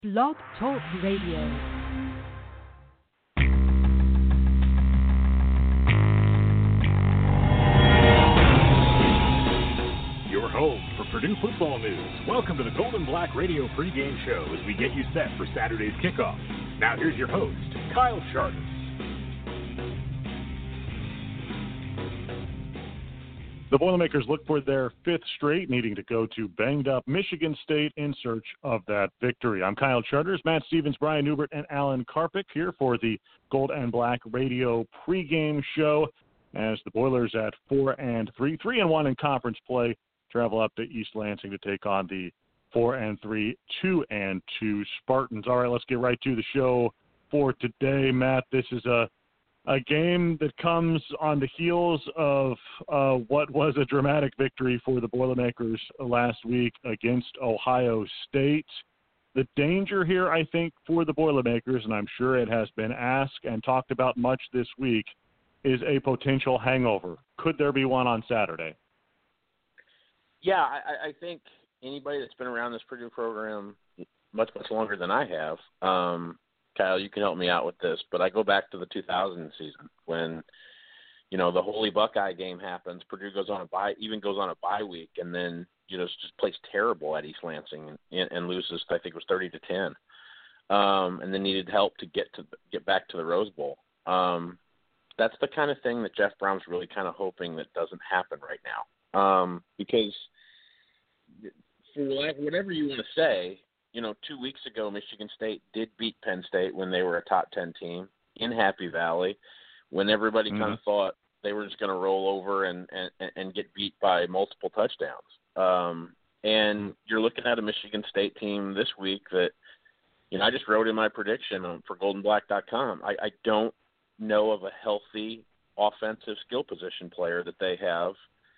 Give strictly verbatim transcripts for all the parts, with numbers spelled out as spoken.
Blog Talk Radio. Your home for Purdue football news. Welcome to the Golden Black Radio pregame show as we get you set for Saturday's kickoff. Now here's your host, Kyle Charters. The Boilermakers look for their fifth straight, needing to go to banged-up Michigan State in search of that victory. I'm Kyle Charters, Matt Stevens, Brian Newbert, and Alan Karpick here for the Gold and Black Radio pregame show as the Boilers at four and three, three and one in conference play, travel up to East Lansing to take on the four and three, two and two Spartans. All right, let's get right to the show for today, Matt. This is a A game that comes on the heels of uh, what was a dramatic victory for the Boilermakers last week against Ohio State. The danger here, I think, for the Boilermakers, and I'm sure it has been asked and talked about much this week, is a potential hangover. Could there be one on Saturday? Yeah, I, I think anybody that's been around this Purdue program much, much longer than I have, um, Kyle, you can help me out with this, but I go back to the two thousand season when, you know, the Holy Buckeye game happens. Purdue goes on a bye, even goes on a bye week, and then, you know, just plays terrible at East Lansing and, and loses, I think it was thirty to ten, um, and then needed help to get to get back to the Rose Bowl. Um, that's the kind of thing that Jeff Brohm's really kind of hoping that doesn't happen right now, um, because for whatever you want to say, you know, two weeks ago, Michigan State did beat Penn State when they were a top ten team in Happy Valley, when everybody mm-hmm. kind of thought they were just going to roll over and, and, and get beat by multiple touchdowns. Um, and mm-hmm. you're looking at a Michigan State team this week that, you know, I just wrote in my prediction on, for golden black dot com. I, I don't know of a healthy offensive skill position player that they have.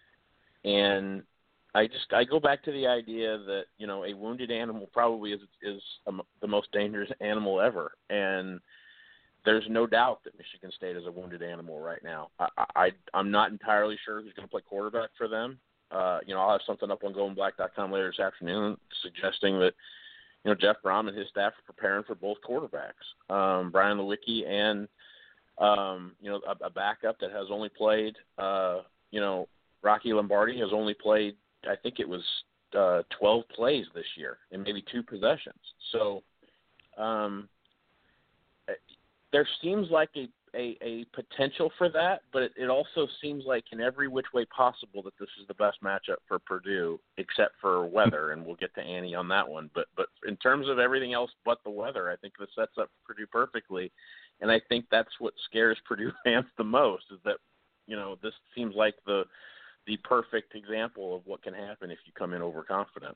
And I just I go back to the idea that, you know, a wounded animal probably is is a, the most dangerous animal ever, and there's no doubt that Michigan State is a wounded animal right now. I, I I'm not entirely sure who's going to play quarterback for them. Uh, you know, I'll have something up on golden black dot com later this afternoon suggesting that, you know, Jeff Brohm and his staff are preparing for both quarterbacks, um, Brian Lewicki and um, you know a, a backup that has only played. Uh, you know, Rocky Lombardi has only played, I think it was uh, twelve plays this year and maybe two possessions. So um, there seems like a, a, a potential for that, but it, it also seems like in every which way possible that this is the best matchup for Purdue, except for weather, and we'll get to Annie on that one. But but in terms of everything else but the weather, I think this sets up Purdue perfectly, and I think that's what scares Purdue fans the most is that, you know, this seems like the – the perfect example of what can happen if you come in overconfident.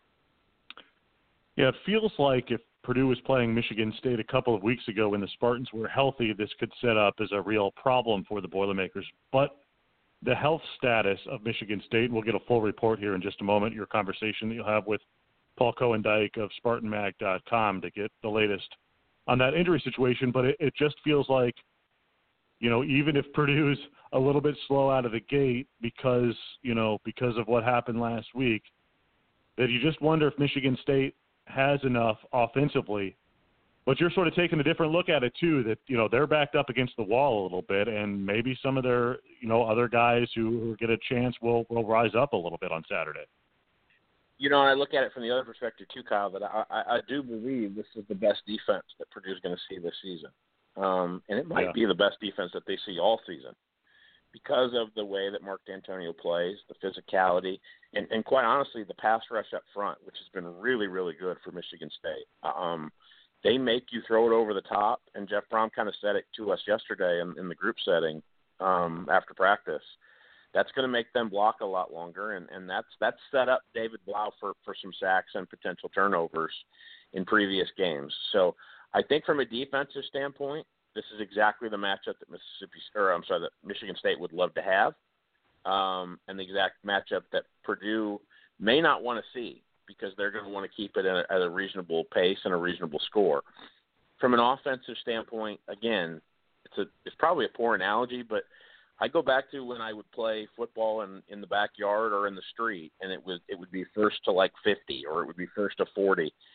Yeah, it feels like if Purdue was playing Michigan State a couple of weeks ago when the Spartans were healthy, this could set up as a real problem for the Boilermakers. But the health status of Michigan State, we'll get a full report here in just a moment, your conversation that you'll have with Paul Cohen-Dyke of Spartan Mag dot com to get the latest on that injury situation. But it, it just feels like, you know, even if Purdue's a little bit slow out of the gate because, you know, because of what happened last week, that you just wonder if Michigan State has enough offensively. But you're sort of taking a different look at it, too, that, you know, they're backed up against the wall a little bit, and maybe some of their, you know, other guys who, who get a chance will, will rise up a little bit on Saturday. You know, I look at it from the other perspective, too, Kyle, that I, I, I do believe this is the best defense that Purdue's going to see this season. Um, and it might yeah. be the best defense that they see all season because of the way that Mark D'Antonio plays, the physicality, and, and quite honestly, the pass rush up front, which has been really, really good for Michigan State. Um, they make you throw it over the top, and Jeff Brohm kind of said it to us yesterday in, in the group setting um, after practice. That's going to make them block a lot longer, and, and that's that's set up David Blau for, for some sacks and potential turnovers in previous games. So I think from a defensive standpoint, this is exactly the matchup that Mississippi, or I'm sorry, that Michigan State would love to have, um, and the exact matchup that Purdue may not want to see because they're going to want to keep it at a, at a reasonable pace and a reasonable score. From an offensive standpoint, again, it's a it's probably a poor analogy, but I go back to when I would play football in, in the backyard or in the street, and it was it would be first to like fifty or it would be first to forty.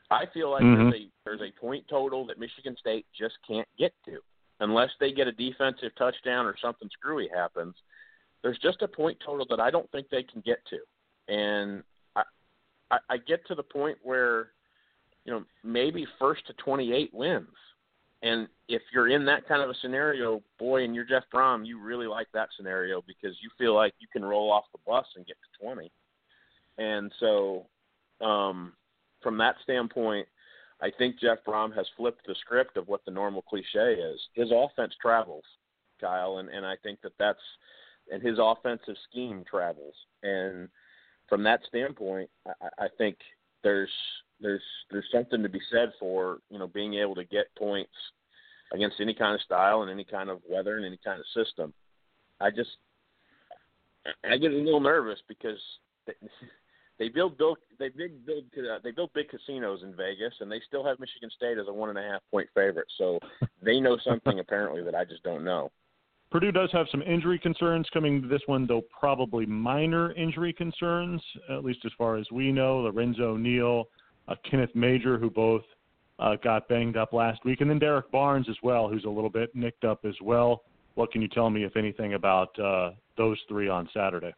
I feel like mm-hmm. there's a there's a point total that Michigan State just can't get to unless they get a defensive touchdown or something screwy happens. There's just a point total that I don't think they can get to, and I I, I get to the point where, you know, maybe first to twenty-eight wins. And if you're in that kind of a scenario, boy, and you're Jeff Brom, you really like that scenario because you feel like you can roll off the bus and get to twenty. And so um, from that standpoint, I think Jeff Brom has flipped the script of what the normal cliche is. His offense travels, Kyle, and, and I think that that's – and his offensive scheme travels. And from that standpoint, I, I think there's – There's there's something to be said for, you know, being able to get points against any kind of style and any kind of weather and any kind of system. I just I get a little nervous because they, they build build they big build uh, they build big casinos in Vegas, and they still have Michigan State as a one and a half point favorite. So they know something apparently that I just don't know. Purdue does have some injury concerns coming to this one, though probably minor injury concerns, at least as far as we know. Lorenzo Neal, Uh, Kenneth Major, who both uh, got banged up last week, and then Derek Barnes as well, who's a little bit nicked up as well. What can you tell me, if anything, about uh, those three on Saturday?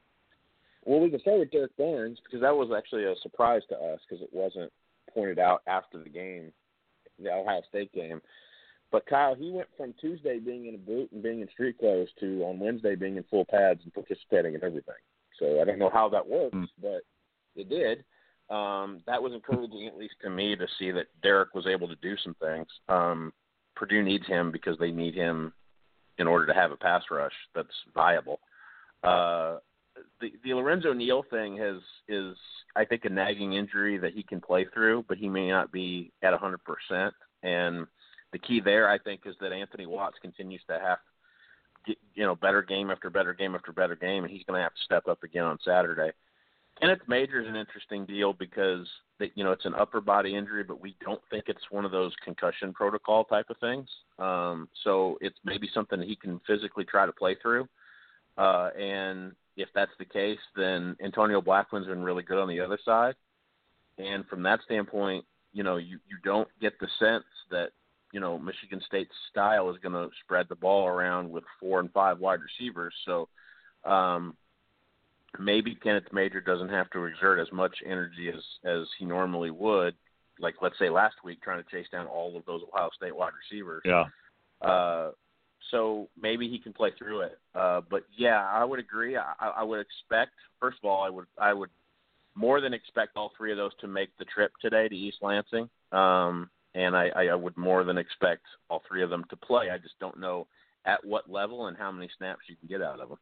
Well, we can start with Derek Barnes because that was actually a surprise to us because it wasn't pointed out after the game, the Ohio State game. But, Kyle, he went from Tuesday being in a boot and being in street clothes to on Wednesday being in full pads and participating in everything. So I don't know how that works, mm. but it did. Um, that was encouraging, at least to me, to see that Derek was able to do some things. Um, Purdue needs him because they need him in order to have a pass rush that's viable. Uh, the, the Lorenzo Neal thing has is, I think, a nagging injury that he can play through, but he may not be at one hundred percent. And the key there, I think, is that Anthony Watts continues to have, you know, better game after better game after better game, and he's going to have to step up again on Saturday. Kenneth Major is an interesting deal because, they, you know, it's an upper body injury, but we don't think it's one of those concussion protocol type of things. Um, so it's maybe something that he can physically try to play through. Uh, and if that's the case, then Antonio Blackman's been really good on the other side. And from that standpoint, you know, you, you don't get the sense that, you know, Michigan State's style is going to spread the ball around with four and five wide receivers. So, um, maybe Kenneth Major doesn't have to exert as much energy as, as he normally would, like, let's say, last week, trying to chase down all of those Ohio State wide receivers. Yeah. Uh, so maybe he can play through it. Uh, but, yeah, I would agree. I, I would expect, first of all, I would I would more than expect all three of those to make the trip today to East Lansing. Um, and I, I would more than expect all three of them to play. I just don't know at what level and how many snaps you can get out of them.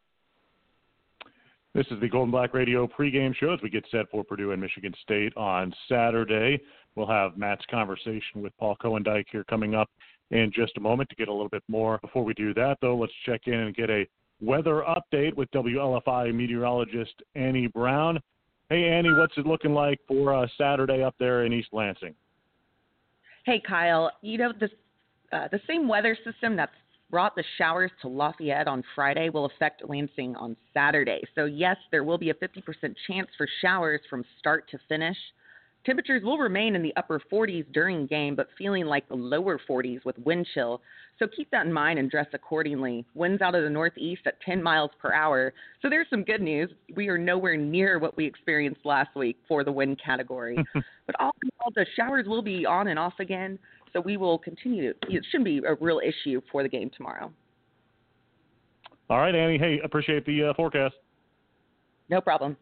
This is the Golden Black Radio pregame show as we get set for Purdue and Michigan State on Saturday. We'll have Matt's conversation with Paul Cohendyke here coming up in just a moment to get a little bit more. Before we do that, though, let's check in and get a weather update with W L F I meteorologist Annie Brown. Hey, Annie, what's it looking like for uh, Saturday up there in East Lansing? Hey, Kyle. You know, the, uh, the same weather system that's brought the showers to Lafayette on Friday will affect Lansing on Saturday. So, yes, there will be a fifty percent chance for showers from start to finish. Temperatures will remain in the upper forties during game, but feeling like the lower forties with wind chill. So keep that in mind and dress accordingly. Winds out of the northeast at ten miles per hour. So there's some good news. We are nowhere near what we experienced last week for the wind category. But all in all, the showers will be on and off again. So we will continue. It shouldn't be a real issue for the game tomorrow. All right, Annie. Hey, appreciate the uh, forecast. No problem.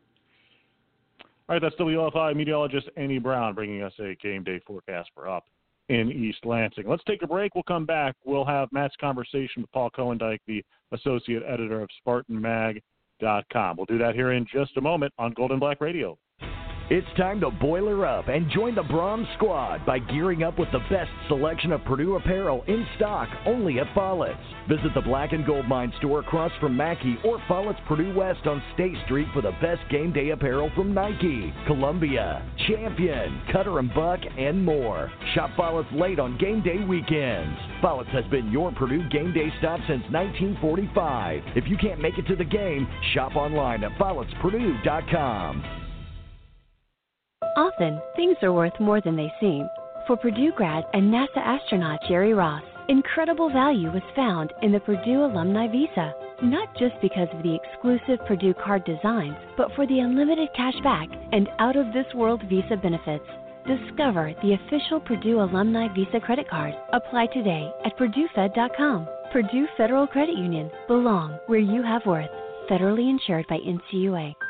All right, that's W L F I meteorologist Annie Brown bringing us a game day forecast for up in East Lansing. Let's take a break. We'll come back. We'll have Matt's conversation with Paul Cohendyke, the associate editor of Spartan Mag dot com. We'll do that here in just a moment on Golden Black Radio. It's time to boiler up and join the Brom Squad by gearing up with the best selection of Purdue apparel in stock only at Follett's. Visit the Black and Gold Mine store across from Mackey or Follett's Purdue West on State Street for the best game day apparel from Nike, Columbia, Champion, Cutter and Buck, and more. Shop Follett's late on game day weekends. Follett's has been your Purdue game day stop since nineteen forty-five. If you can't make it to the game, shop online at Folletts Purdue dot com. Often, things are worth more than they seem. For Purdue grad and NASA astronaut Jerry Ross, incredible value was found in the Purdue Alumni Visa. Not just because of the exclusive Purdue card designs, but for the unlimited cash back and out-of-this-world Visa benefits. Discover the official Purdue Alumni Visa credit card. Apply today at purdue fed dot com. Purdue Federal Credit Union. Belong where you have worth. Federally insured by N C U A.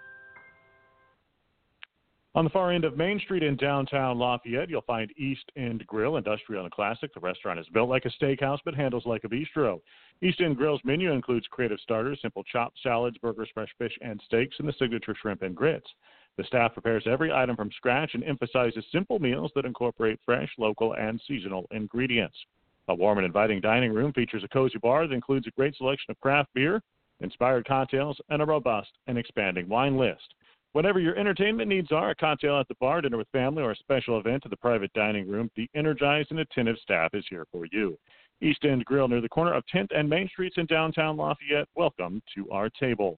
On the far end of Main Street in downtown Lafayette, you'll find East End Grill, industrial and classic. The restaurant is built like a steakhouse but handles like a bistro. East End Grill's menu includes creative starters, simple chopped salads, burgers, fresh fish, and steaks, and the signature shrimp and grits. The staff prepares every item from scratch and emphasizes simple meals that incorporate fresh, local, and seasonal ingredients. A warm and inviting dining room features a cozy bar that includes a great selection of craft beer, inspired cocktails, and a robust and expanding wine list. Whatever your entertainment needs are, a cocktail at the bar, dinner with family, or a special event at the private dining room, the energized and attentive staff is here for you. East End Grill near the corner of tenth and Main Streets in downtown Lafayette. Welcome to our table.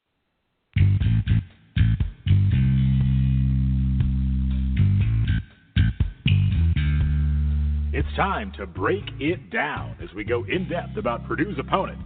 It's time to break it down as we go in-depth about Purdue's opponent.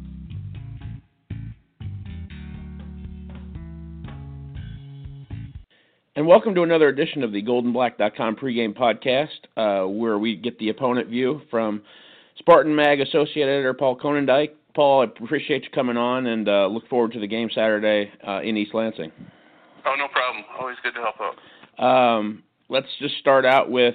And welcome to another edition of the golden black dot com pregame podcast, uh, where we get the opponent view from Spartan Mag Associate Editor Paul Konendijk. Paul, I appreciate you coming on and uh, look forward to the game Saturday uh, in East Lansing. Oh, no problem. Always good to help out. Um, let's just start out with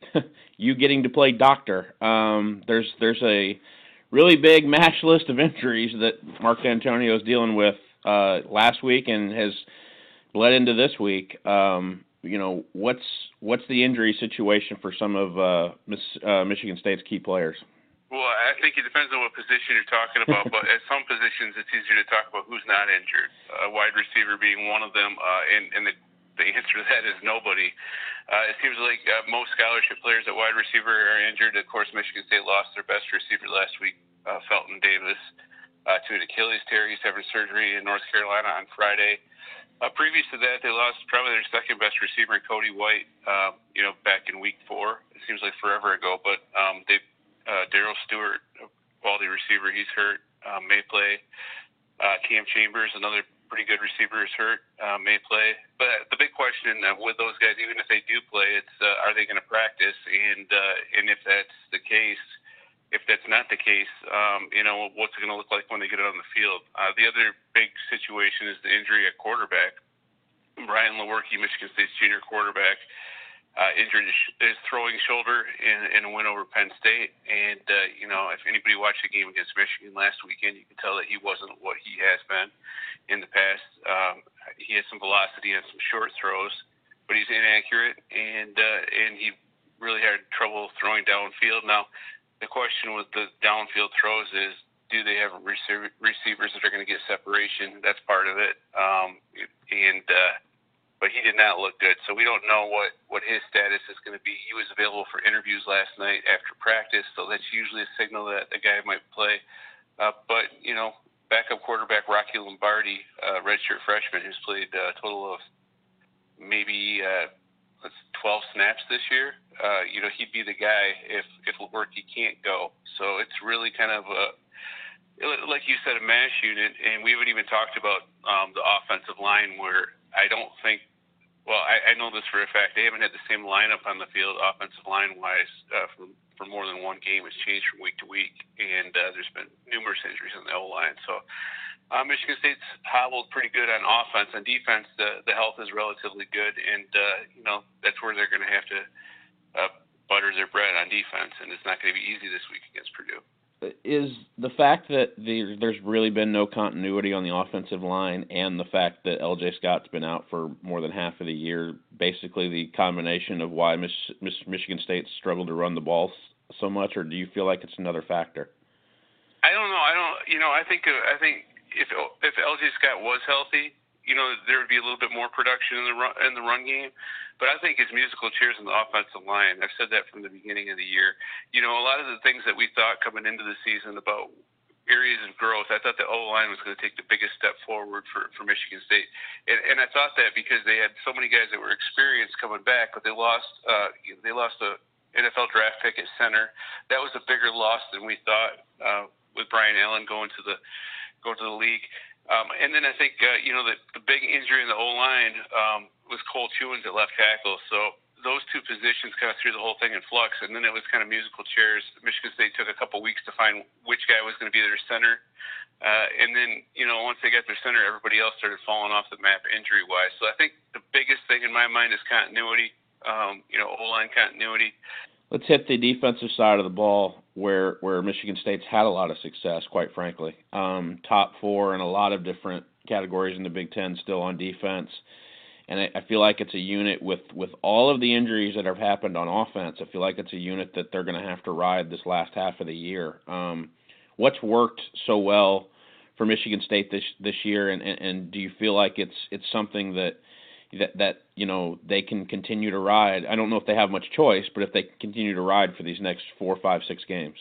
you getting to play doctor. Um, there's there's a really big match list of injuries that Mark D'Antonio is dealing with uh, last week and has bled into this week. Um, you know, what's what's the injury situation for some of uh, Miss, uh, Michigan State's key players? Well, I think it depends on what position you're talking about, but at some positions it's easier to talk about who's not injured, uh, wide receiver being one of them, uh, and, and the, the answer to that is nobody. Uh, it seems like uh, most scholarship players at wide receiver are injured. Of course, Michigan State lost their best receiver last week, uh, Felton Davis, uh, to an Achilles tear. He's having surgery in North Carolina on Friday. Uh, previous to that, they lost probably their second-best receiver, Cody White, uh, you know, back in week four. It seems like forever ago, but um, they uh, Darrell Stewart, a quality receiver, he's hurt, uh, may play. Uh, Cam Chambers, another pretty good receiver, is hurt, uh, may play. But the big question uh, with those guys, even if they do play, it's uh, are they going to practice? And uh, and if that's the case, if that's not the case, um, you know, what's it going to look like when they get out on the field? Uh, the other big situation is the injury at quarterback. Brian Lewerke, Michigan State's junior quarterback, uh, injured his, his throwing shoulder in, in a win over Penn State. And, uh, you know, if anybody watched the game against Michigan last weekend, you can tell that he wasn't what he has been in the past. Um, he has some velocity and some short throws, but he's inaccurate, and uh, and he really had trouble throwing downfield. Now, the question with the downfield throws is, do they have receiver, receivers that are going to get separation? That's part of it. Um, and uh, but he did not look good, so we don't know what, what his status is going to be. He was available for interviews last night after practice, so that's usually a signal that a guy might play. Uh, but, you know, backup quarterback Rocky Lombardi, uh, redshirt freshman, who's played a total of maybe uh, – That's twelve snaps this year. Uh, you know, he'd be the guy if if Lewerke can't go. So it's really kind of a, like you said, a mash unit. And we haven't even talked about um, the offensive line, where I don't think. Well, I, I know this for a fact. They haven't had the same lineup on the field, offensive line wise, uh, for for more than one game. It's changed from week to week, and uh, there's been numerous injuries on the O line. So. Uh, Michigan State's hobbled pretty good on offense. On defense, the the health is relatively good, and uh, you know that's where they're going to have to uh, butter their bread on defense, and it's not going to be easy this week against Purdue. Is the fact that the, there's really been no continuity on the offensive line, and the fact that L J Scott's been out for more than half of the year, basically the combination of why Mich- Mich- Michigan State struggled to run the ball so much, or do you feel like it's another factor? I don't know. I don't. You know, I think. Uh, I think. If if L J Scott was healthy, you know, there would be a little bit more production in the run, in the run game. But I think his musical chairs in the offensive line, I've said that from the beginning of the year. You know, a lot of the things that we thought coming into the season about, areas of growth. I thought the O-line was going to take the biggest step forward for, for Michigan State. And, and I thought that because they had so many guys that were experienced coming back, but they lost uh, they lost a N F L draft pick at center. That was a bigger loss than we thought uh, with Brian Allen going to the going to the league. Um, and then I think, uh, you know, the, the big injury in the O-line um, was Cole Chewins at left tackle. So those two positions kind of threw the whole thing in flux, and then it was kind of musical chairs. Michigan State took a couple weeks to find which guy was going to be their center, uh, and then, you know, once they got their center, everybody else started falling off the map injury-wise. So I think the biggest thing in my mind is continuity, um, you know, O-line continuity. Let's hit the defensive side of the ball where, where Michigan State's had a lot of success, quite frankly. Um, top four in a lot of different categories in the Big Ten still on defense. And I feel like it's a unit with, with all of the injuries that have happened on offense. I feel like it's a unit that they're going to have to ride this last half of the year. Um, what's worked so well for Michigan State this this year, and, and, and do you feel like it's it's something that that that you know they can continue to ride? I don't know if they have much choice, but if they continue to ride for these next four, five, six games.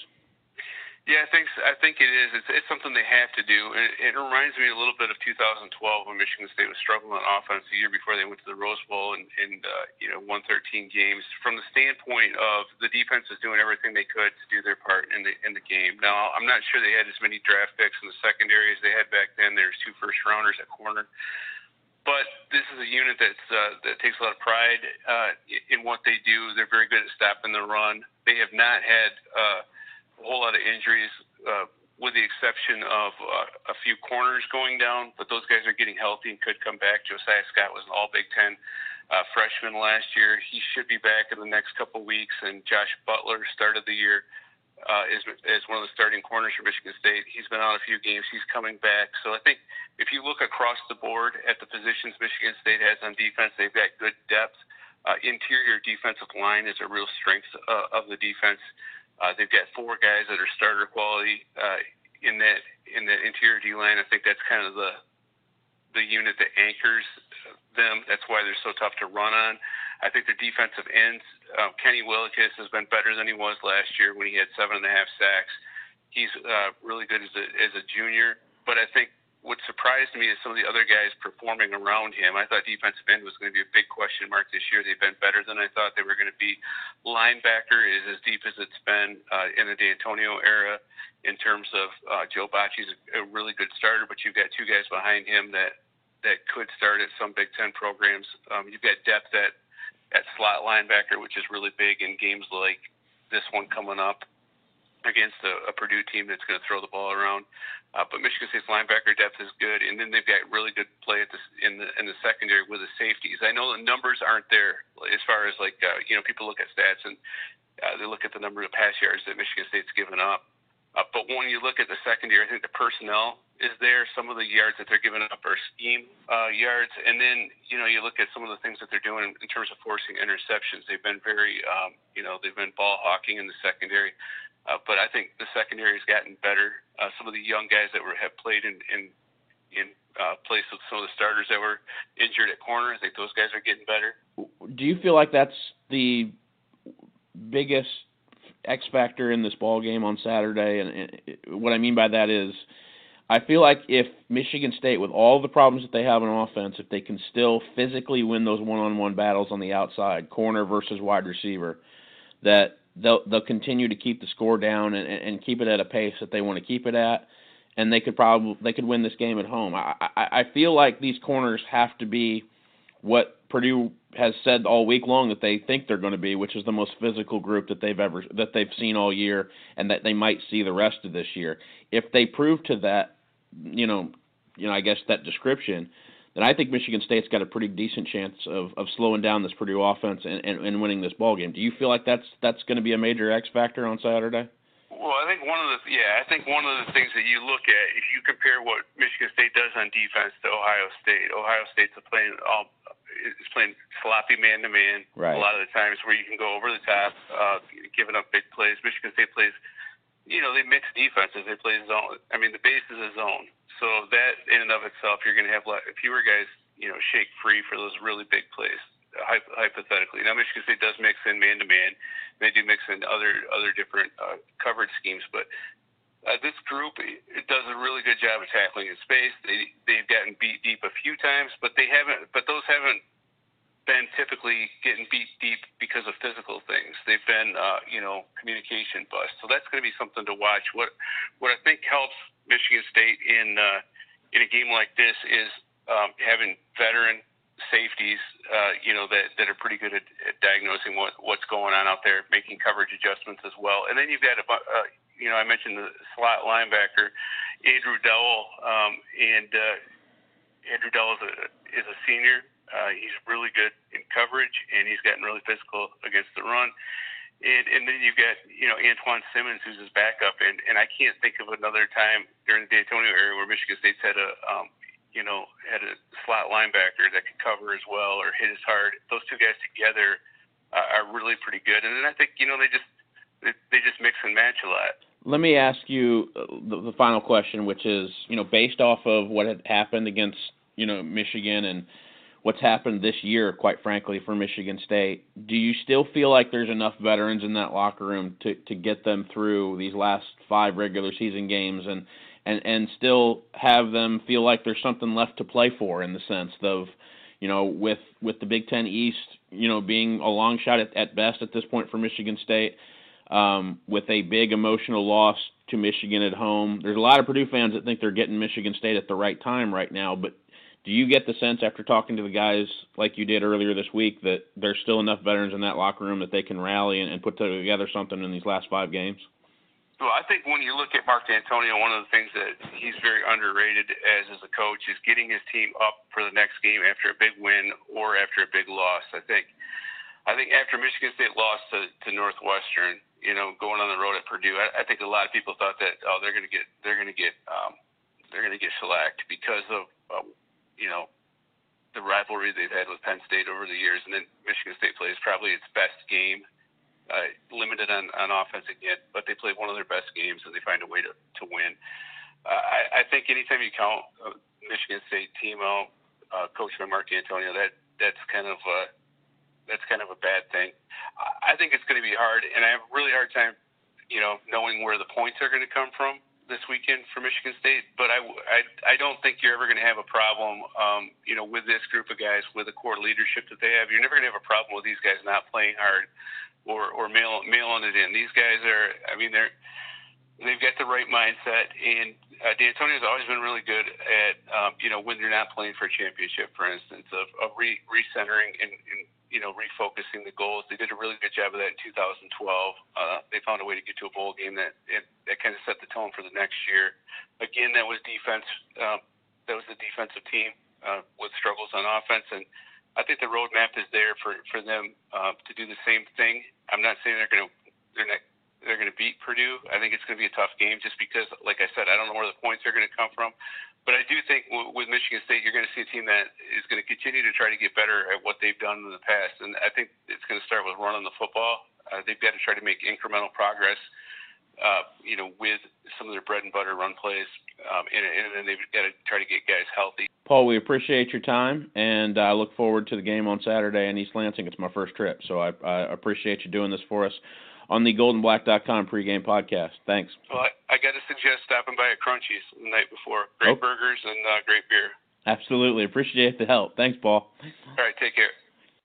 Yeah, I think I think it is. It's, it's something they have to do. It, it reminds me a little bit of two thousand twelve when Michigan State was struggling on offense the year before they went to the Rose Bowl and, and uh, you know won thirteen games. From the standpoint of the defense was doing everything they could to do their part in the in the game. Now, I'm not sure they had as many draft picks in the secondary as they had back then. There's two first rounders at corner. But this is a unit that's uh, that takes a lot of pride uh, in what they do. They're very good at stopping the run. They have not had uh, a whole lot of injuries, uh, with the exception of uh, a few corners going down, but those guys are getting healthy and could come back. Josiah Scott was an all Big Ten uh, freshman last year. He should be back in the next couple weeks, and Josh Butler started the year uh, as, as one of the starting corners for Michigan State. He's been on a few games. He's coming back. So I think if you look across the board at the positions Michigan State has on defense, they've got good depth. Uh, interior defensive line is a real strength uh, of the defense. Uh, they've got four guys that are starter quality uh, in that in the interior D line. I think that's kind of the the unit that anchors them. That's why they're so tough to run on. I think their defensive ends, uh, Kenny Willekes has been better than he was last year when he had seven and a half sacks. He's uh, really good as a as a junior. But I think what surprised me is some of the other guys performing around him. I thought defensive end was going to be a big question mark this year. They've been better than I thought they were going to be. Linebacker is as deep as it's been uh, in the D'Antonio era in terms of uh, Joe Bacci's a really good starter, but you've got two guys behind him that, that could start at some Big Ten programs. Um, you've got depth at, at slot linebacker, which is really big in games like this one coming up against a, a Purdue team that's going to throw the ball around. Uh, but Michigan State's linebacker depth is good, and then they've got really good play at this, in the in the secondary with the safeties. I know the numbers aren't there as far as like uh, you know people look at stats and uh, they look at the number of pass yards that Michigan State's given up. Uh, but when you look at the secondary, I think the personnel is there. Some of the yards that they're giving up are scheme uh, yards, and then you know you look at some of the things that they're doing in, in terms of forcing interceptions. They've been very um, you know they've been ball hawking in the secondary. Uh, but I think the secondary has gotten better. Uh, some of the young guys that were have played in in, in uh, place of some of the starters that were injured at corner, I think those guys are getting better. Do you feel like that's the biggest X factor in this ball game on Saturday? And, and what I mean by that is, I feel like if Michigan State, with all the problems that they have on offense, if they can still physically win those one-on-one battles on the outside, corner versus wide receiver, that they'll they'll continue to keep the score down and, and keep it at a pace that they want to keep it at, and they could probably they could win this game at home. I, I, I feel like these corners have to be what Purdue has said all week long that they think they're going to be, which is the most physical group that they've ever that they've seen all year, and that they might see the rest of this year. If they prove to that, you know, you know, I guess that description, then I think Michigan State's got a pretty decent chance of, of slowing down this Purdue offense and, and, and winning this ball game. Do you feel like that's that's going to be a major X factor on Saturday? Well, I think one of the yeah, I think one of the things that you look at, if you compare what Michigan State does on defense to Ohio State, Ohio State's playing all is playing sloppy man to man a lot of the times where you can go over the top, uh, giving up big plays. Michigan State plays, you know, they mix defenses. They play zone. I mean, the base is a zone. So that in and of itself, you're going to have fewer guys, you know, shake free for those really big plays, hypothetically. Now, Michigan State does mix in man-to-man. They do mix in other other different uh, coverage schemes. But uh, this group it does a really good job of tackling in space. They they've gotten beat deep a few times, but they haven't. But those haven't been typically getting beat deep because of physical things. They've been, uh, you know, communication busts. So that's going to be something to watch. What what I think helps Michigan State in uh, in a game like this is um, having veteran safeties, uh, you know, that, that are pretty good at, at diagnosing what, what's going on out there, making coverage adjustments as well. And then you've got, a, uh, you know, I mentioned the slot linebacker, Andrew Dowell, um, and uh, Andrew Dowell is a, is a senior. Uh, he's really good in coverage, and he's gotten really physical against the run. And, and then you've got, you know, Antoine Simmons, who's his backup. And, and I can't think of another time during the D'Antonio era where Michigan State's had a, um, you know, had a slot linebacker that could cover as well or hit as hard. Those two guys together uh, are really pretty good. And then I think, you know, they just they, they just mix and match a lot. Let me ask you the, the final question, which is, you know, based off of what had happened against, you know, Michigan and what's happened this year, quite frankly, for Michigan State, do you still feel like there's enough veterans in that locker room to, to get them through these last five regular season games and, and, and still have them feel like there's something left to play for, in the sense of, you know, with, with the Big Ten East, you know, being a long shot at, at best at this point for Michigan State, um, with a big emotional loss to Michigan at home? There's a lot of Purdue fans that think they're getting Michigan State at the right time right now, but do you get the sense after talking to the guys like you did earlier this week that there's still enough veterans in that locker room that they can rally and, and put together something in these last five games? Well, I think when you look at Mark D'Antonio, one of the things that he's very underrated as as a coach is getting his team up for the next game after a big win or after a big loss. I think I think after Michigan State lost to, to Northwestern, you know, going on the road at Purdue, I, I think a lot of people thought that oh they're going to get they're going to get um, they're going to get shellacked because of uh, you know, the rivalry they've had with Penn State over the years. And then Michigan State plays probably its best game, uh, limited on, on offense again, but they play one of their best games and they find a way to, to win. Uh, I, I think anytime you count a Michigan State team out, uh, coached by Mark D'Antonio, that, that's kind of uh, that's kind of a bad thing. I, I think it's going to be hard, and I have a really hard time, you know, knowing where the points are going to come from this weekend for Michigan State, but I, I, I don't think you're ever going to have a problem, um, you know, with this group of guys, with the core leadership that they have. You're never going to have a problem with these guys not playing hard or, or mail, mailing it in. These guys are, I mean, they're, they've got the right mindset, and uh, D'Antonio's always been really good at, um, you know, when they're not playing for a championship, for instance, of, of re, recentering and, and you know, refocusing the goals. They did a really good job of that in two thousand twelve. Uh, they found a way to get to a bowl game that it, that kind of set the tone for the next year. Again, that was defense. Um, that was the defensive team uh, with struggles on offense, and I think the roadmap is there for for them uh, to do the same thing. I'm not saying they're going to they're not they're going to beat Purdue. I think it's going to be a tough game just because, like I said, I don't know where the points are going to come from. But I do think w- with Michigan State, you're going to see a team that is going to continue to try to get better at what they've done in the past. And I think it's going to start with running the football. Uh, they've got to try to make incremental progress, uh, you know, with some of their bread and butter run plays. Um, and, and then they've got to try to get guys healthy. Paul, we appreciate your time, and I look forward to the game on Saturday in East Lansing. It's my first trip, so I, I appreciate you doing this for us on the golden black dot com pregame podcast. Thanks. Well, I, I got to suggest stopping by at Crunchies the night before. Great oh. burgers and uh, great beer. Absolutely. Appreciate the help. Thanks, Paul. All right, take care.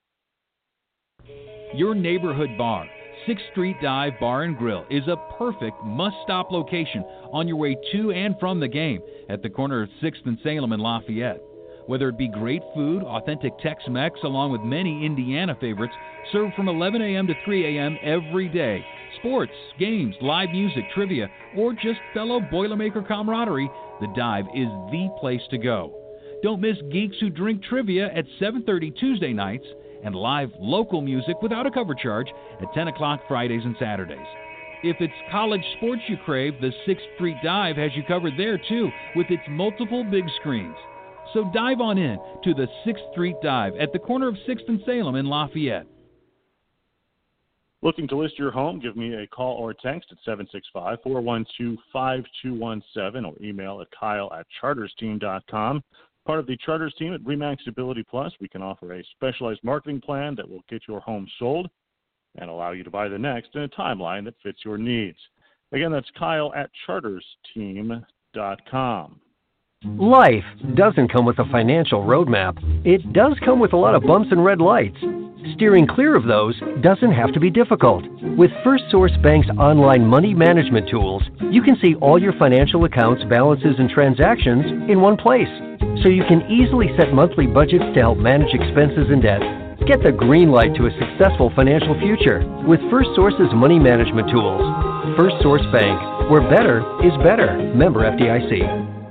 Your neighborhood bar, sixth Street Dive Bar and Grill, is a perfect must-stop location on your way to and from the game at the corner of sixth and Salem in Lafayette. Whether it be great food, authentic Tex-Mex, along with many Indiana favorites, served from eleven a.m. to three a.m. every day. Sports, games, live music, trivia, or just fellow Boilermaker camaraderie, the Dive is the place to go. Don't miss Geeks Who Drink Trivia at seven thirty Tuesday nights and live local music without a cover charge at ten o'clock Fridays and Saturdays. If it's college sports you crave, the sixth Street Dive has you covered there too, with its multiple big screens. So dive on in to the sixth Street Dive at the corner of sixth and Salem in Lafayette. Looking to list your home? Give me a call or text at seven six five, four one two, five two one seven or email at kyle at charters team dot com. Part of the Charters team at RE/MAX Ability Plus, we can offer a specialized marketing plan that will get your home sold and allow you to buy the next in a timeline that fits your needs. Again, that's Kyle at charters team dot com. Life doesn't come with a financial roadmap. It does come with a lot of bumps and red lights. Steering clear of those doesn't have to be difficult. With First Source Bank's online money management tools, you can see all your financial accounts, balances, and transactions in one place. So you can easily set monthly budgets to help manage expenses and debt. Get the green light to a successful financial future with First Source's money management tools. First Source Bank, where better is better. Member F D I C.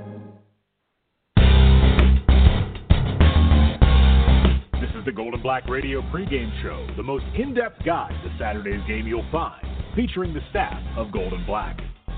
The Golden Black Radio pregame show, the most in-depth guide to Saturday's game you'll find, featuring the staff of Golden Black.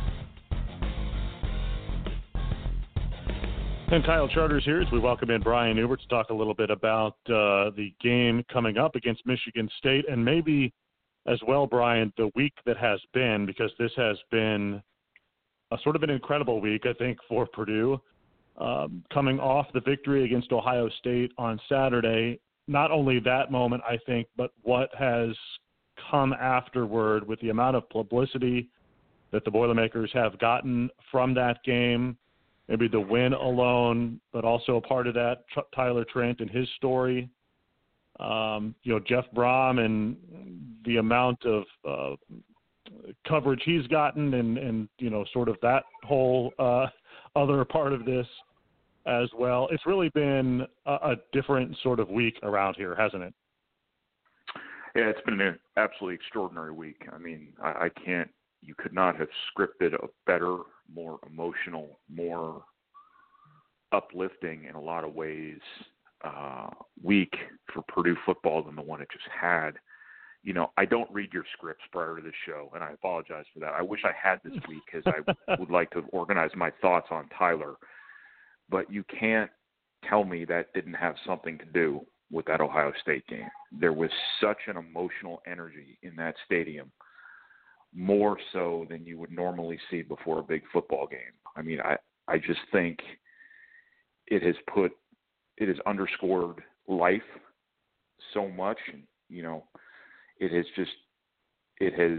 And Kyle Charters here as we welcome in Brian Neubert to talk a little bit about uh, the game coming up against Michigan State, and maybe as well, Brian, the week that has been, because this has been a sort of an incredible week, I think, for Purdue. Um, coming off the victory against Ohio State on Saturday, not only that moment, I think, but what has come afterward with the amount of publicity that the Boilermakers have gotten from that game, maybe the win alone, but also a part of that, Tyler Trent and his story. Um, you know, Jeff Brom and the amount of uh, coverage he's gotten and, and, you know, sort of that whole uh, other part of this as well. It's really been a, a different sort of week around here, hasn't it? Yeah, it's been an absolutely extraordinary week. I mean, I, I can't, you could not have scripted a better, more emotional, more uplifting in a lot of ways uh, week for Purdue football than the one it just had. You know, I don't read your scripts prior to the show, and I apologize for that. I wish I had this week because I would like to organize my thoughts on Tyler. But you can't tell me that didn't have something to do with that Ohio State game. There was such an emotional energy in that stadium, more so than you would normally see before a big football game. I mean, I, I just think it has put, it has underscored life so much. You know, it has just, it has,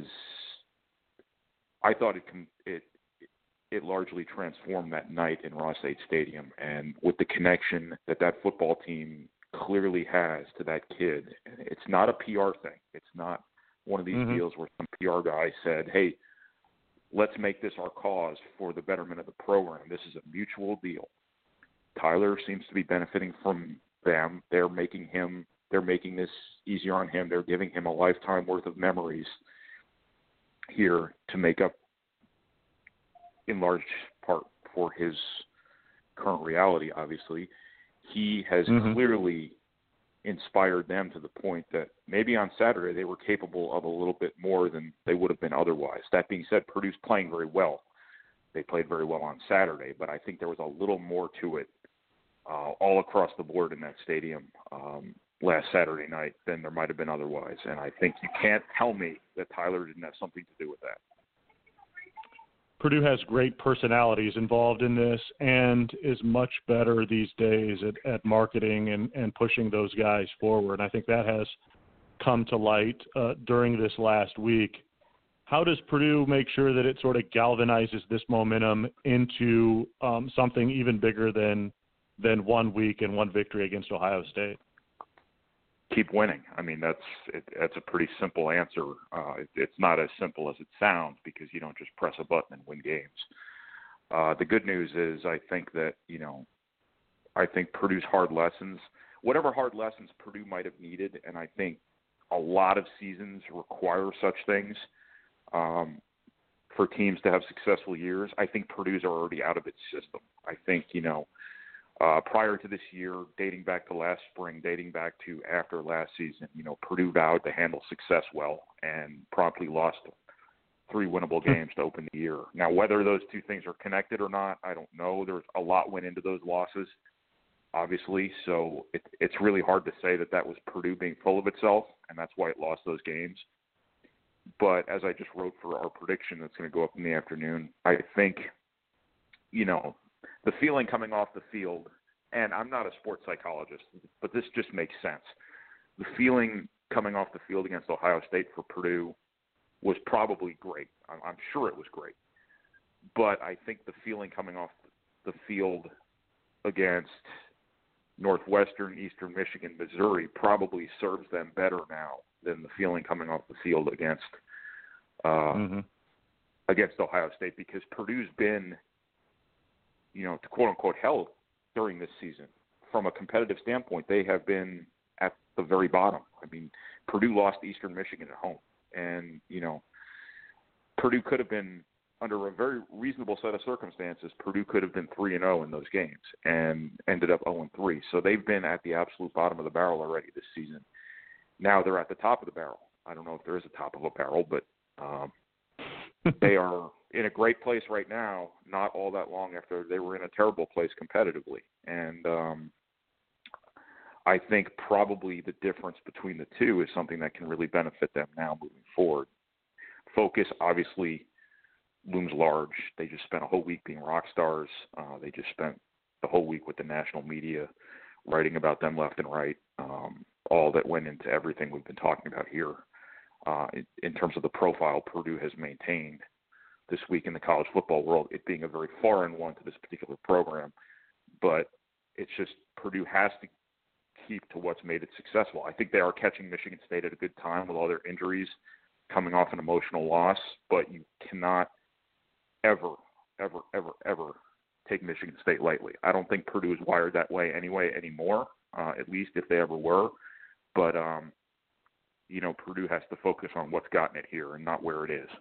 I thought it can, it, it largely transformed that night in Ross-Ade Stadium. And with the connection that that football team clearly has to that kid, and it's not a P R thing. It's not one of these mm-hmm. deals where some P R guy said, hey, let's make this our cause for the betterment of the program. This is a mutual deal. Tyler seems to be benefiting from them. They're making him, they're making this easier on him. They're giving him a lifetime worth of memories here to make up in large part for his current reality, obviously. He has mm-hmm. clearly inspired them to the point that maybe on Saturday they were capable of a little bit more than they would have been otherwise. That being said, Purdue's playing very well. They played very well on Saturday, but I think there was a little more to it uh, all across the board in that stadium um, last Saturday night than there might have been otherwise. And I think you can't tell me that Tyler didn't have something to do with that. Purdue has great personalities involved in this and is much better these days at, at marketing and, and pushing those guys forward. I think that has come to light uh, during this last week. How does Purdue make sure that it sort of galvanizes this momentum into um, something even bigger than than one week and one victory against Ohio State? Keep winning. I mean, that's it, that's a pretty simple answer. Uh, it, it's not as simple as it sounds because you don't just press a button and win games. Uh, the good news is I think that, you know, I think Purdue's hard lessons, whatever hard lessons Purdue might have needed, and I think a lot of seasons require such things um, for teams to have successful years, I think Purdue's are already out of its system. I think, you know, Uh, prior to this year, dating back to last spring, dating back to after last season, you know, Purdue vowed to handle success well and promptly lost three winnable games to open the year. Now, whether those two things are connected or not, I don't know. There's a lot went into those losses, obviously, so it, it's really hard to say that that was Purdue being full of itself, and that's why it lost those games. But as I just wrote for our prediction that's going to go up in the afternoon, I think, you know, the feeling coming off the field, and I'm not a sports psychologist, but this just makes sense. The feeling coming off the field against Ohio State for Purdue was probably great. I'm, I'm sure it was great. But I think the feeling coming off the field against Northwestern, Eastern Michigan, Missouri probably serves them better now than the feeling coming off the field against uh, mm-hmm. against Ohio State, because Purdue's been, you know, to quote unquote hell during this season. From a competitive standpoint, they have been at the very bottom. I mean, Purdue lost to Eastern Michigan at home, and you know, Purdue could have been, under a very reasonable set of circumstances, Purdue could have been three and zero in those games and ended up zero and three. So they've been at the absolute bottom of the barrel already this season. Now they're at the top of the barrel. I don't know if there is a top of a barrel, but um, they are in a great place right now. Not all that long after they were in a terrible place competitively, and um, I think probably the difference between the two is something that can really benefit them now moving forward. Focus, obviously, looms large. They just spent a whole week being rock stars. Uh, they just spent the whole week with the national media writing about them left and right. Um, all that went into everything we've been talking about here. Uh, in, in terms of the profile Purdue has maintained this week in the college football world, it being a very foreign one to this particular program. But it's just Purdue has to keep to what's made it successful. I think they are catching Michigan State at a good time with all their injuries, coming off an emotional loss, but you cannot ever, ever, ever, ever take Michigan State lightly. I don't think Purdue is wired that way anyway anymore, uh, at least if they ever were. But, um, you know, Purdue has to focus on what's gotten it here and not where it is.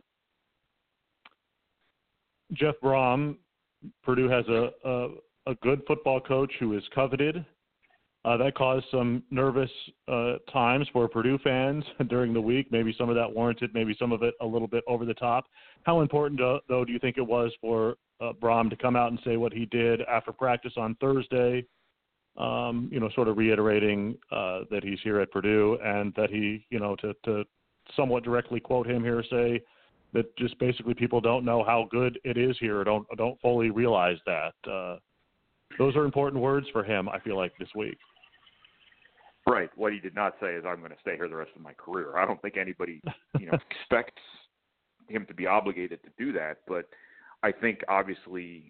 Jeff Brom, Purdue has a, a, a good football coach who is coveted. Uh, that caused some nervous uh, times for Purdue fans during the week. Maybe some of that warranted, maybe some of it a little bit over the top. How important, uh, though, do you think it was for uh, Brom to come out and say what he did after practice on Thursday, um, you know, sort of reiterating uh, that he's here at Purdue, and that he, you know, to, to somewhat directly quote him here, say that just basically people don't know how good it is here, don't don't fully realize that. Uh, those are important words for him, I feel like, this week. Right. What he did not say is, I'm going to stay here the rest of my career. I don't think anybody, you know, expects him to be obligated to do that. But I think, obviously,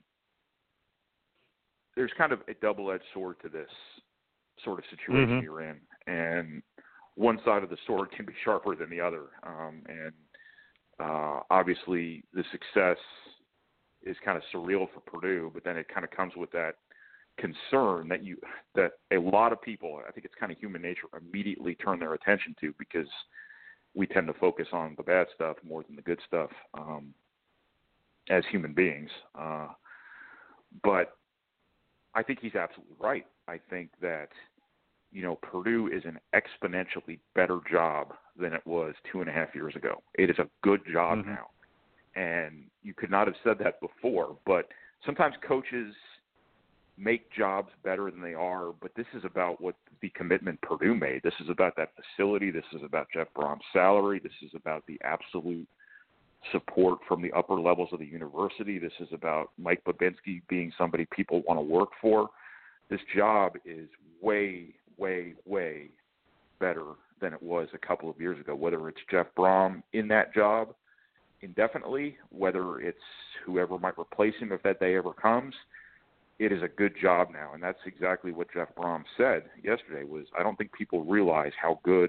there's kind of a double-edged sword to this sort of situation mm-hmm. you're in. And one side of the sword can be sharper than the other. Um, and uh, obviously, the success is kind of surreal for Purdue, but then it kind of comes with that concern that you that a lot of people, I think it's kind of human nature, immediately turn their attention to, because we tend to focus on the bad stuff more than the good stuff um, as human beings. Uh, but I think he's absolutely right. I think that, you know, Purdue is an exponentially better job than it was two and a half years ago. It is a good job mm-hmm. now. And you could not have said that before, but sometimes coaches make jobs better than they are, but this is about what the commitment Purdue made. This is about that facility. This is about Jeff Brom's salary. This is about the absolute support from the upper levels of the university. This is about Mike Babinski being somebody people want to work for. This job is way, way, way better than it was a couple of years ago, whether it's Jeff Brom in that job indefinitely, whether it's whoever might replace him if that day ever comes. It is a good job now, and that's exactly what Jeff Brom said yesterday. Was I don't think people realize how good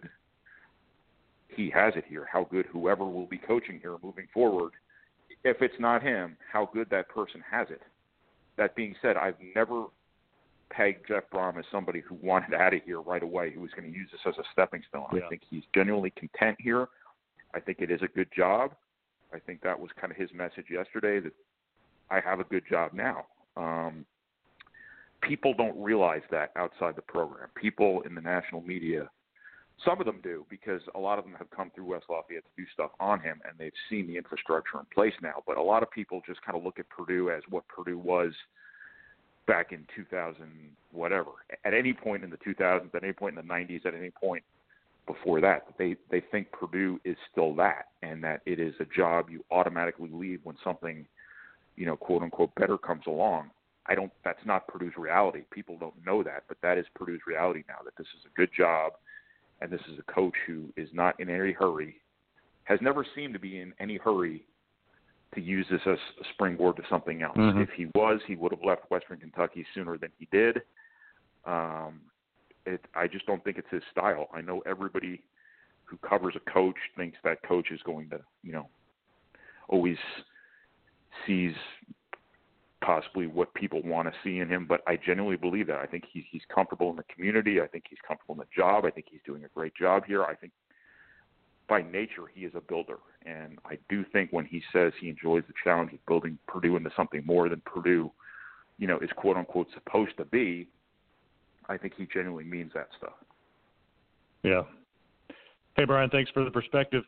he has it here, how good whoever will be coaching here moving forward, if it's not him, how good that person has it. That being said, I've never pegged Jeff Brom as somebody who wanted out of here right away, who was going to use this as a stepping stone. Yeah. I think he's genuinely content here. I think it is a good job. I think that was kind of his message yesterday, that I have a good job now. Um, people don't realize that outside the program. People in the national media, some of them do, because a lot of them have come through West Lafayette to do stuff on him, and they've seen the infrastructure in place now. But a lot of people just kind of look at Purdue as what Purdue was back in two thousand, whatever. At any point in the two thousands, at any point in the nineties, at any point before that, they, they think Purdue is still that, and that it is a job you automatically leave when something, you know, quote unquote, better comes along. I don't, that's not Purdue's reality. People don't know that, but that is Purdue's reality now, that this is a good job, and this is a coach who is not in any hurry has never seemed to be in any hurry to use this as a springboard to something else. Mm-hmm. If he was, he would have left Western Kentucky sooner than he did. Um, it, I just don't think it's his style. I know everybody who covers a coach thinks that coach is going to, you know, always sees possibly what people want to see in him, but I genuinely believe that. I think he's, he's comfortable in the community. I think he's comfortable in the job. I think he's doing a great job here. I think by nature he is a builder, and I do think when he says he enjoys the challenge of building Purdue into something more than Purdue, you know, is quote-unquote supposed to be, I think he genuinely means that stuff. Yeah. Hey, Brian, thanks for the perspective.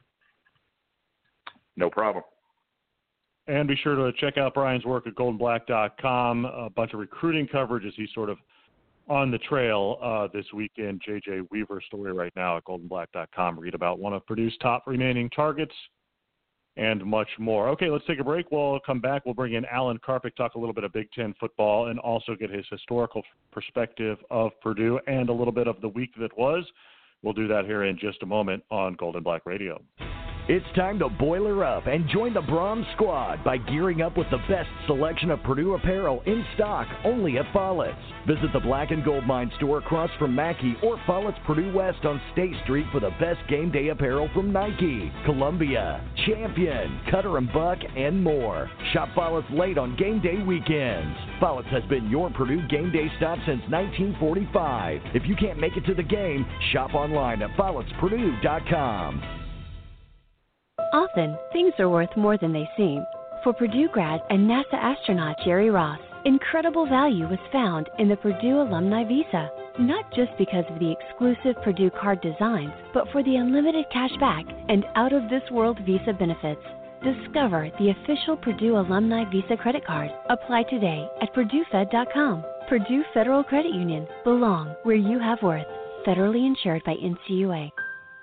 No problem. And be sure to check out Brian's work at golden black dot com. A bunch of recruiting coverage as he's sort of on the trail uh, this weekend. J J Weaver story right now at golden black dot com. Read about one of Purdue's top remaining targets and much more. Okay, let's take a break. We'll come back. We'll bring in Alan Karpik, talk a little bit of Big Ten football, and also get his historical perspective of Purdue and a little bit of the week that was. We'll do that here in just a moment on Golden Black Radio. It's time to boiler up and join the Brom Squad by gearing up with the best selection of Purdue apparel in stock only at Follett's. Visit the Black and Gold Mine store across from Mackey or Follett's Purdue West on State Street for the best game day apparel from Nike, Columbia, Champion, Cutter and Buck, and more. Shop Follett's late on game day weekends. Follett's has been your Purdue game day stop since nineteen forty-five. If you can't make it to the game, shop online at follets purdue dot com. Often, things are worth more than they seem. For Purdue grad and NASA astronaut Jerry Ross, incredible value was found in the Purdue Alumni Visa. Not just because of the exclusive Purdue card designs, but for the unlimited cash back and out-of-this-world Visa benefits. Discover the official Purdue Alumni Visa credit card. Apply today at purdue fed dot com. Purdue Federal Credit Union. Belong where you have worth. Federally insured by N C U A.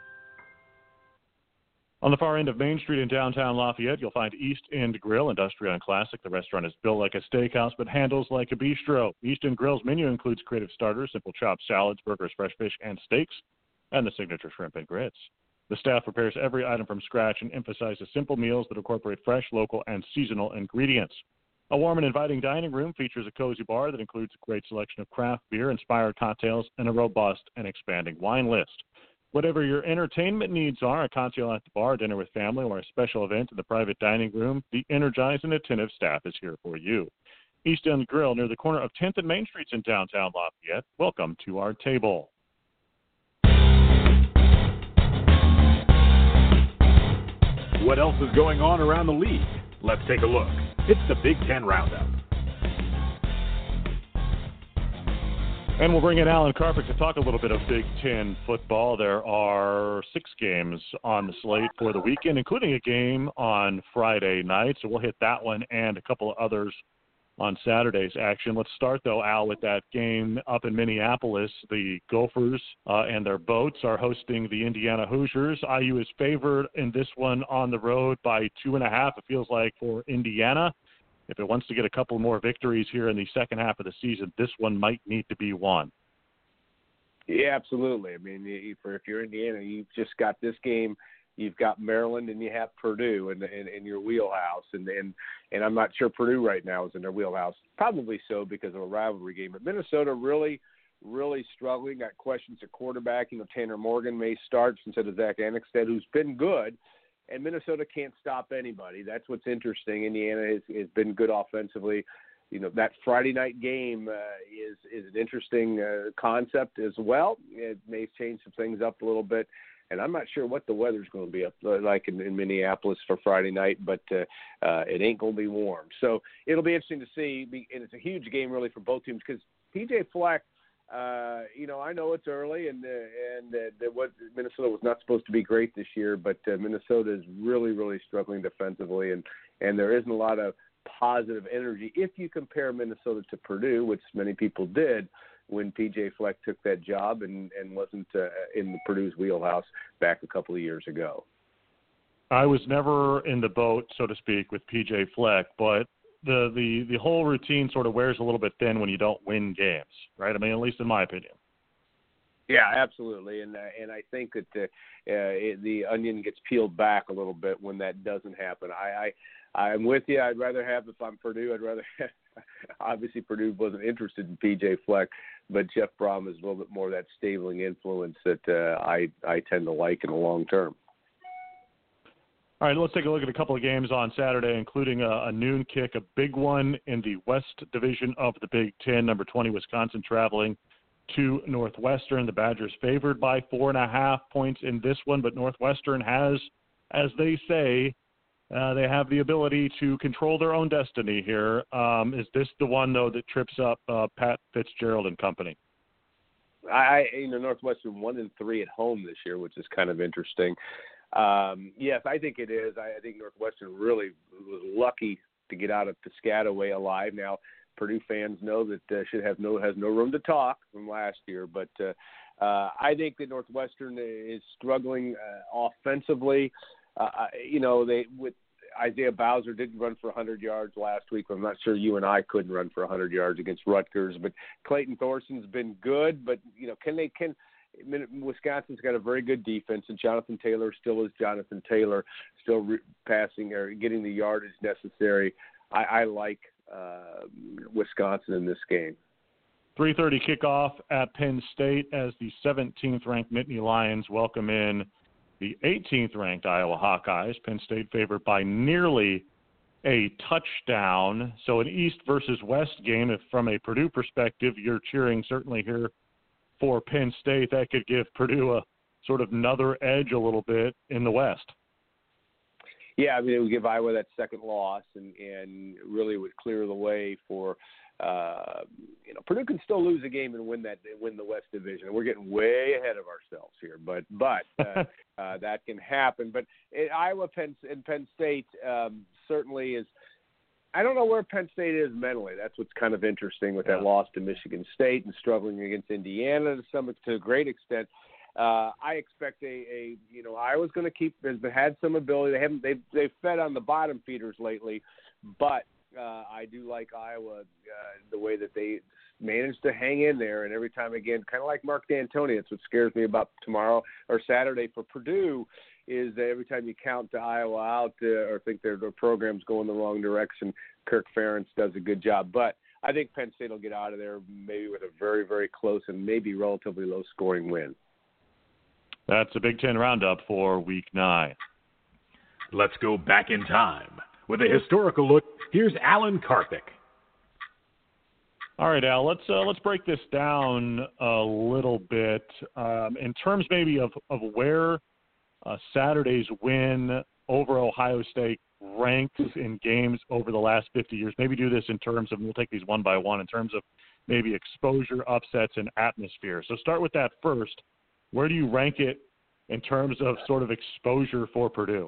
On the far end of Main Street in downtown Lafayette, you'll find East End Grill, industrial and classic. The restaurant is built like a steakhouse but handles like a bistro. East End Grill's menu includes creative starters, simple chopped salads, burgers, fresh fish, and steaks, and the signature shrimp and grits. The staff prepares every item from scratch and emphasizes simple meals that incorporate fresh, local, and seasonal ingredients. A warm and inviting dining room features a cozy bar that includes a great selection of craft beer, inspired cocktails, and a robust and expanding wine list. Whatever your entertainment needs are, a cocktail at the bar, dinner with family, or a special event in the private dining room, the energized and attentive staff is here for you. East End Grill, near the corner of tenth and Main Streets in downtown Lafayette. Welcome to our table. What else is going on around the league? Let's take a look. It's the Big Ten Roundup. And we'll bring in Alan Karpik to talk a little bit of Big Ten football. There are six games on the slate for the weekend, including a game on Friday night. So we'll hit that one and a couple of others on Saturday's action. Let's start, though, Al, with that game up in Minneapolis. The Gophers uh, and their boats are hosting the Indiana Hoosiers. I U is favored in this one on the road by two and a half, it feels like, for Indiana. If it wants to get a couple more victories here in the second half of the season, this one might need to be won. Yeah, absolutely. I mean, if you're Indiana, you've just got this game. You've got Maryland and you have Purdue in, in, in your wheelhouse. And, and and I'm not sure Purdue right now is in their wheelhouse. Probably so because of a rivalry game. But Minnesota really, really struggling. Got questions at quarterback. You know, Tanner Morgan may start instead of Zach Annexstad, who's been good. And Minnesota can't stop anybody. That's what's interesting. Indiana has, has been good offensively. You know, that Friday night game uh, is is an interesting uh, concept as well. It may change some things up a little bit. And I'm not sure what the weather's going to be up like in, in Minneapolis for Friday night, but uh, uh, it ain't going to be warm. So it'll be interesting to see. And it's a huge game really for both teams because P J Fleck, Uh, you know, I know it's early, and uh, and uh, that what Minnesota was not supposed to be great this year, but uh, Minnesota is really, really struggling defensively, and, and there isn't a lot of positive energy if you compare Minnesota to Purdue, which many people did when P J Fleck took that job and, and wasn't uh, in the Purdue's wheelhouse back a couple of years ago. I was never in the boat, so to speak, with P J Fleck, but The, the the whole routine sort of wears a little bit thin when you don't win games, right? I mean, at least in my opinion. Yeah, absolutely, and uh, and I think that the uh, it, the onion gets peeled back a little bit when that doesn't happen. I, I I'm with you. I'd rather have if I'm Purdue. I'd rather have, obviously Purdue wasn't interested in P J Fleck, but Jeff Brom is a little bit more of that stabling influence that uh, I I tend to like in the long term. All right, let's take a look at a couple of games on Saturday, including a, a noon kick, a big one in the West Division of the Big Ten. Number twenty, Wisconsin traveling to Northwestern. The Badgers favored by four and a half points in this one, but Northwestern has, as they say, uh, they have the ability to control their own destiny here. Um, is this the one, though, that trips up uh, Pat Fitzgerald and company? I, you know, Northwestern one and three at home this year, which is kind of interesting. Um, yes, I think it is. I, I think Northwestern really was lucky to get out of Piscataway alive. Now, Purdue fans know that uh, should have no has no room to talk from last year, but uh, uh, I think that Northwestern is struggling uh, offensively. Uh, you know, they with Isaiah Bowser didn't run for one hundred yards last week. I'm not sure you and I couldn't run for one hundred yards against Rutgers, but Clayton Thorson's been good. But you know, can they can Wisconsin's got a very good defense, and Jonathan Taylor still is Jonathan Taylor, still re- passing or getting the yardage necessary. I, I like uh, Wisconsin in this game. three thirty kickoff at Penn State as the seventeenth ranked Nittany Lions welcome in the eighteenth ranked Iowa Hawkeyes. Penn State favored by nearly a touchdown. So an East versus West game. If from a Purdue perspective, you're cheering certainly here for Penn State, that could give Purdue a sort of another edge a little bit in the West. Yeah, I mean, it would give Iowa that second loss and, and really would clear the way for, uh, you know, Purdue can still lose a game and win that, win the West Division. We're getting way ahead of ourselves here, but but uh, uh, that can happen. But it, Iowa Penn, and Penn State um, certainly is. I don't know where Penn State is mentally. That's what's kind of interesting with that yeah. loss to Michigan State and struggling against Indiana to some to a great extent. Uh, I expect a, a you know Iowa's going to keep has had some ability. They haven't they've they've fed on the bottom feeders lately, but uh, I do like Iowa uh, the way that they managed to hang in there. And every time again, kind of like Mark D'Antoni, that's what scares me about tomorrow or Saturday for Purdue. Is that every time you count to Iowa out uh, or think their, their program's going the wrong direction, Kirk Ferentz does a good job. But I think Penn State will get out of there maybe with a very, very close and maybe relatively low-scoring win. That's a Big Ten roundup for Week nine. Let's go back in time. With a historical look, here's Alan Karpik. All right, Al, let's uh, let's break this down a little bit um, in terms maybe of, of where uh, Saturday's win over Ohio State ranks in games over the last fifty years. Maybe do this in terms of, we'll take these one by one, in terms of maybe exposure, upsets, and atmosphere. So start with that first. Where do you rank it in terms of sort of exposure for Purdue?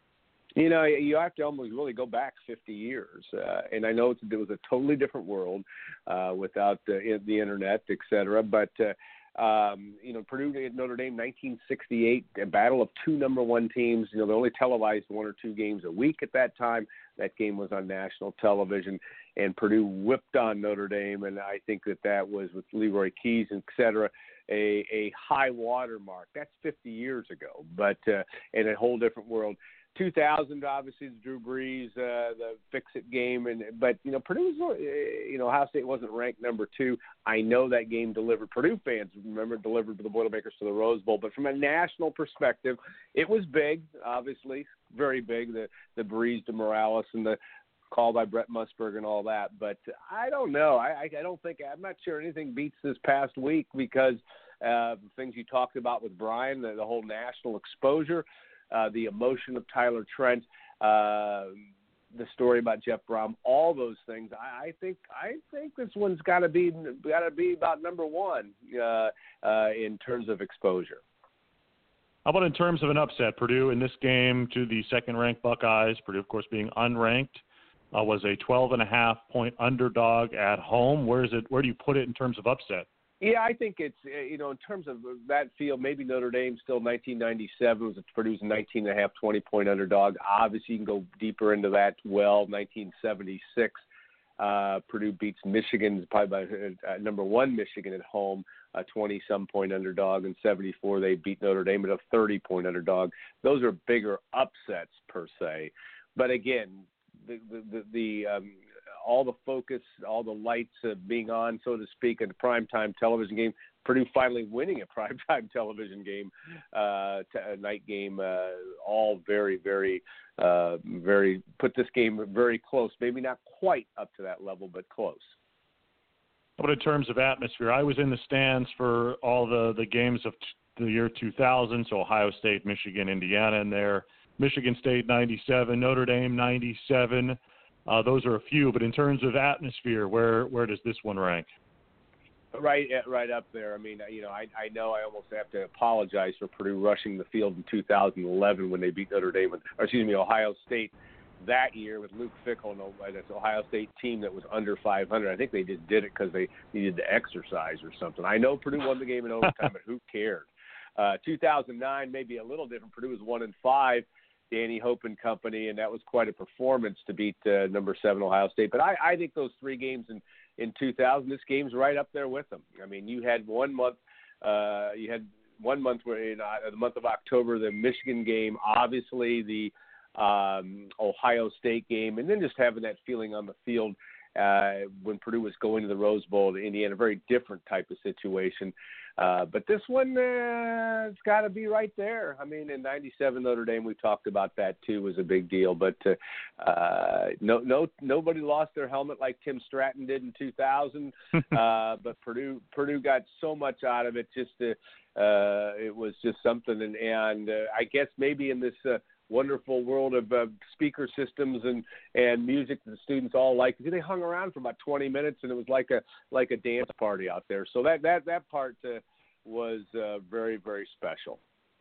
You know, you have to almost really go back fifty years. Uh, and I know it's, it was a totally different world uh, without the, the internet, et cetera. But, uh, um, you know, Purdue at Notre Dame, nineteen sixty-eight, a battle of two number one teams. You know, they only televised one or two games a week at that time. That game was on national television. And Purdue whipped on Notre Dame. And I think that that was with Leroy Keys, et cetera, a, a high water mark. That's fifty years ago, but uh, in a whole different world. two thousand, obviously, the Drew Brees, uh, the fix-it game, and but you know Purdue was, you know, Ohio State wasn't ranked number two. I know that game delivered. Purdue fans remember delivered the Boilermakers to the Rose Bowl, but from a national perspective, it was big, obviously, very big. The the Brees to Morales and the call by Brett Musburg and all that. But I don't know. I, I don't think I'm not sure anything beats this past week because uh, the things you talked about with Brian, the, the whole national exposure. Uh, the emotion of Tyler Trent, uh, the story about Jeff Brom, all those things. I, I think I think this one's got to be got to be about number one uh, uh, in terms of exposure. How about in terms of an upset? Purdue in this game to the second-ranked Buckeyes. Purdue, of course, being unranked, uh, was a twelve and a half point underdog at home. Where is it? Where do you put it in terms of upset? Yeah, I think it's, you know, in terms of that field, maybe Notre Dame still nineteen ninety-seven was Purdue's nineteen and a half, twenty point underdog. Obviously, you can go deeper into that. Well, nineteen seventy-six, uh, Purdue beats Michigan, probably by uh, number one Michigan at home a twenty-some point underdog. In seventy-four, they beat Notre Dame at a thirty-point underdog. Those are bigger upsets per se. But again, the the, the, the um, all the focus, all the lights uh, being on, so to speak, in the primetime television game, Purdue finally winning a primetime television game, uh, t- a night game, uh, all very, very, uh, very, put this game very close. Maybe not quite up to that level, but close. But in terms of atmosphere, I was in the stands for all the, the games of t- the year two thousand, so Ohio State, Michigan, Indiana in there, Michigan State ninety-seven, Notre Dame ninety-seven. Uh, those are a few, but in terms of atmosphere, where where does this one rank? Right, right up there. I mean, you know, I, I know I almost have to apologize for Purdue rushing the field in two thousand eleven when they beat Notre Dame, or excuse me, Ohio State that year with Luke Fickell and this Ohio State team that was under five hundred. I think they just did it because they needed to exercise or something. I know Purdue won the game in overtime, but who cared? Uh, two thousand nine, maybe a little different. Purdue was one and five. Danny Hope and company, and that was quite a performance to beat uh, number seven Ohio State. But I, I think those three games in, in two thousand, this game's right up there with them. I mean, you had one month, uh, you had one month where in uh, the month of October, the Michigan game, obviously the um, Ohio State game, and then just having that feeling on the field uh, when Purdue was going to the Rose Bowl to Indiana, a very different type of situation. Uh, but this one, uh, it's got to be right there. I mean, in ninety-seven Notre Dame, we talked about that too, was a big deal. But uh, uh, no, no, nobody lost their helmet like Tim Stratton did in two thousand. uh, but Purdue, Purdue got so much out of it. Just to, uh, it was just something. And, and uh, I guess maybe in this uh, wonderful world of uh, speaker systems and, and music that the students all like, they hung around for about twenty minutes, and it was like a like a dance party out there. So that that that part uh, was uh, very, very special.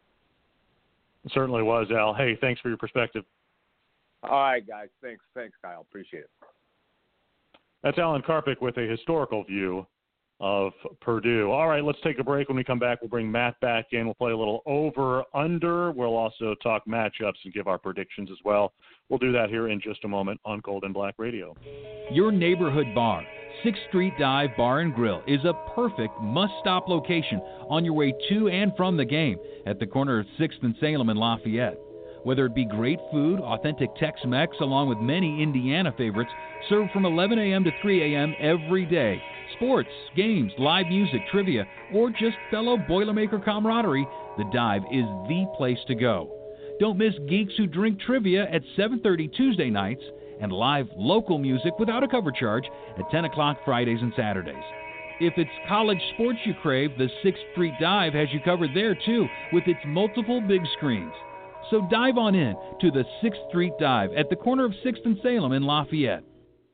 It certainly was, Al. Hey, thanks for your perspective. All right, guys. Thanks, thanks, Kyle. Appreciate it. That's Alan Karpik with a historical view of Purdue. All right, let's take a break. When we come back, we'll bring Matt back in. We'll play a little over-under. We'll also talk matchups and give our predictions as well. We'll do that here in just a moment on Gold and Black Radio. Your neighborhood bar, sixth Street Dive Bar and Grill, is a perfect must-stop location on your way to and from the game at the corner of sixth and Salem in Lafayette. Whether it be great food, authentic Tex-Mex, along with many Indiana favorites, served from eleven a.m. to three a.m. every day. Sports, games, live music, trivia, or just fellow Boilermaker camaraderie, the Dive is the place to go. Don't miss Geeks Who Drink Trivia at seven thirty Tuesday nights and live local music without a cover charge at ten o'clock Fridays and Saturdays. If it's college sports you crave, the sixth Street Dive has you covered there too, with its multiple big screens. So dive on in to the sixth Street Dive at the corner of sixth and Salem in Lafayette.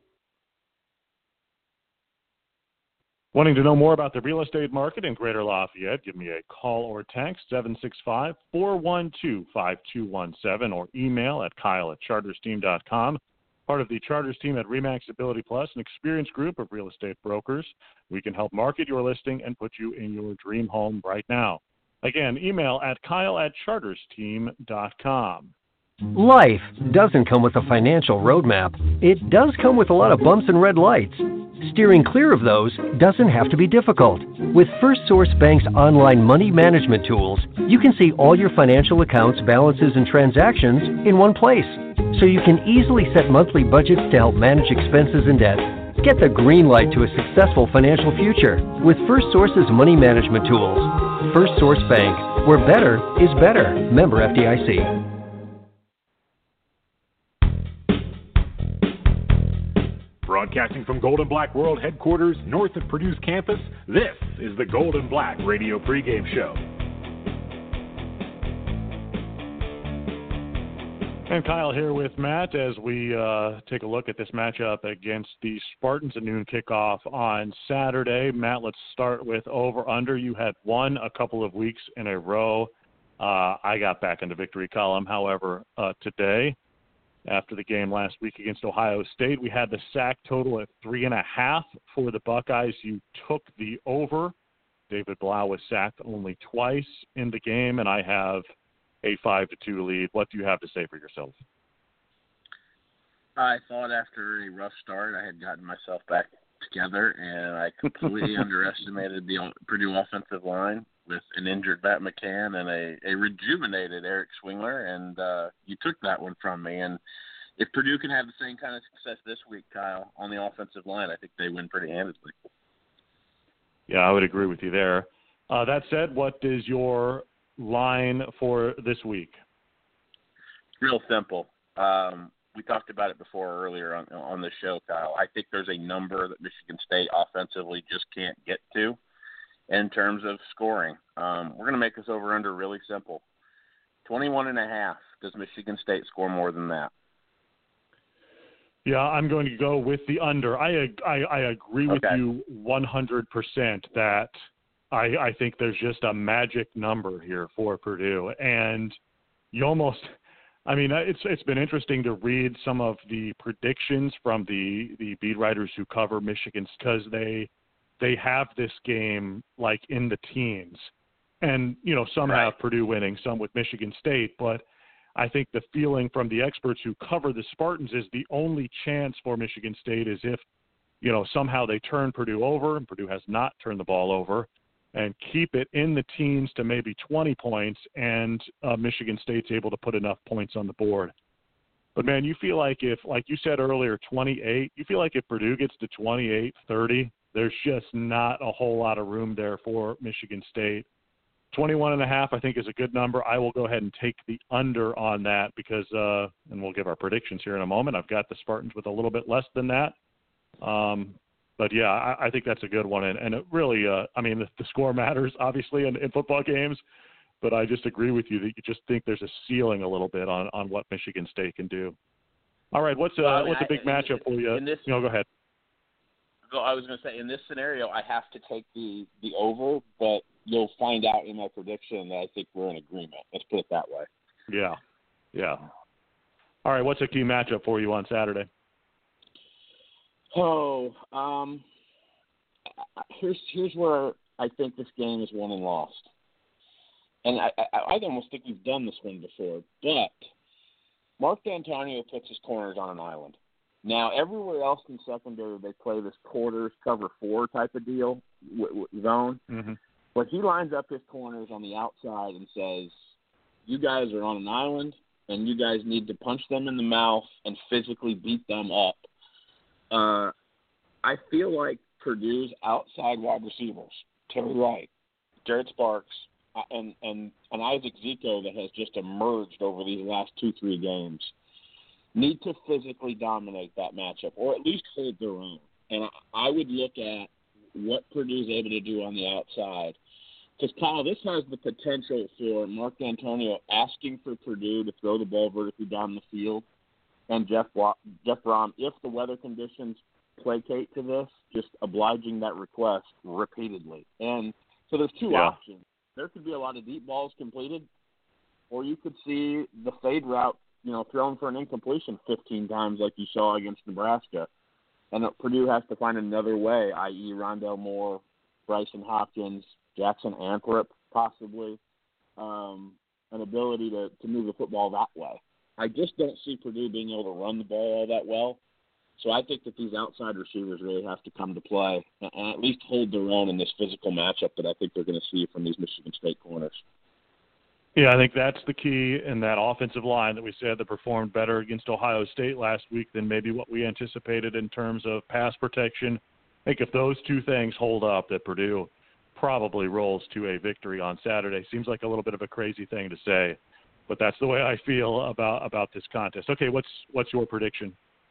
Wanting to know more about the real estate market in Greater Lafayette, give me a call or text, seven six five, four one two, five two one seven, or email at kyle at charters team dot com. Part of the Charters team at RE/MAX Ability Plus, an experienced group of real estate brokers. We can help market your listing and put you in your dream home right now. Again, email at kyle at charters team dot com. Life doesn't come with a financial roadmap. It does come with a lot of bumps and red lights. Steering clear of those doesn't have to be difficult. With First Source Bank's online money management tools, you can see all your financial accounts, balances, and transactions in one place. So you can easily set monthly budgets to help manage expenses and debt. Get the green light to a successful financial future with First Source's money management tools. First Source Bank, where better is better. Member F D I C. Broadcasting from Gold and Black World Headquarters, north of Purdue's campus, this is the Gold and Black Radio Pregame Show. And Kyle here with Matt as we uh, take a look at this matchup against the Spartans at noon kickoff on Saturday. Matt, let's start with over-under. You had won a couple of weeks in a row. Uh, I got back in the victory column, however, uh, today. After the game last week against Ohio State, we had the sack total at three and a half for the Buckeyes. You took the over. David Blau was sacked only twice in the game, and I have a five to two lead. What do you have to say for yourself? I thought after a rough start, I had gotten myself back together, and I completely underestimated the Purdue offensive line with an injured Matt McCann and a, a rejuvenated Eric Swingler, and uh, you took that one from me. And if Purdue can have the same kind of success this week, Kyle, on the offensive line, I think they win pretty handedly. Yeah, I would agree with you there. Uh, that said, what is your line for this week? Real simple. Um, we talked about it before earlier on, on the show, Kyle. I think there's a number that Michigan State offensively just can't get to in terms of scoring. Um, we're going to make this over-under really simple. twenty-one and a half. Does Michigan State score more than that? Yeah, I'm going to go with the under. I I, I agree with okay. you one hundred percent that I, I think there's just a magic number here for Purdue. And you almost – I mean, it's it's been interesting to read some of the predictions from the, the beat writers who cover Michigan because they they have this game like in the teens. And, you know, some right. have Purdue winning, some with Michigan State, but – I think the feeling from the experts who cover the Spartans is the only chance for Michigan State is if, you know, somehow they turn Purdue over, and Purdue has not turned the ball over, and keep it in the teens to maybe twenty points, and uh, Michigan State's able to put enough points on the board. But, man, you feel like if, like you said earlier, twenty-eight, you feel like if Purdue gets to twenty-eight, thirty, there's just not a whole lot of room there for Michigan State. twenty-one and a half, I think, is a good number. I will go ahead and take the under on that because, uh, and we'll give our predictions here in a moment. I've got the Spartans with a little bit less than that. Um, but, yeah, I, I think that's a good one. And, and it really, uh, I mean, the, the score matters, obviously, in, in football games. But I just agree with you that you just think there's a ceiling a little bit on, on what Michigan State can do. All right, what's, uh, well, I mean, what's a big I, matchup for you? This, you know, go ahead. I was going to say, in this scenario, I have to take the, the over, but you'll find out in my prediction that I think we're in agreement. Let's put it that way. Yeah, yeah. All right, what's a key matchup for you on Saturday? Oh, um, here's here's where I think this game is won and lost. And I, I, I almost think we've done this one before, but Mark D'Antonio puts his corners on an island. Now, everywhere else in secondary, they play this quarters, cover four type of deal, w- w- zone. Mm-hmm. But he lines up his corners on the outside and says, you guys are on an island, and you guys need to punch them in the mouth and physically beat them up. Uh, I feel like Purdue's outside wide receivers, Terry Wright, Jared Sparks, and, and, and Isaac Zico that has just emerged over these last two, three games, need to physically dominate that matchup or at least hold their own. And I, I would look at what Purdue's able to do on the outside. Because, Kyle, this has the potential for Mark D'Antonio asking for Purdue to throw the ball vertically down the field, and Jeff Jeff Brom, if the weather conditions placate to this, just obliging that request repeatedly. And so there's two yeah. options. There could be a lot of deep balls completed, or you could see the fade route, you know, thrown for an incompletion fifteen times like you saw against Nebraska. And Purdue has to find another way, that is. Rondell Moore, Bryson Hopkins, Jackson Anthrop, possibly, um, an ability to, to move the football that way. I just don't see Purdue being able to run the ball all that well. So I think that these outside receivers really have to come to play and, and at least hold their own in this physical matchup that I think they're going to see from these Michigan State corners. Yeah, I think that's the key in that offensive line that we said that performed better against Ohio State last week than maybe what we anticipated in terms of pass protection. I think if those two things hold up, that Purdue probably rolls to a victory on Saturday. Seems like a little bit of a crazy thing to say, but that's the way I feel about, about this contest. Okay, what's what's your prediction?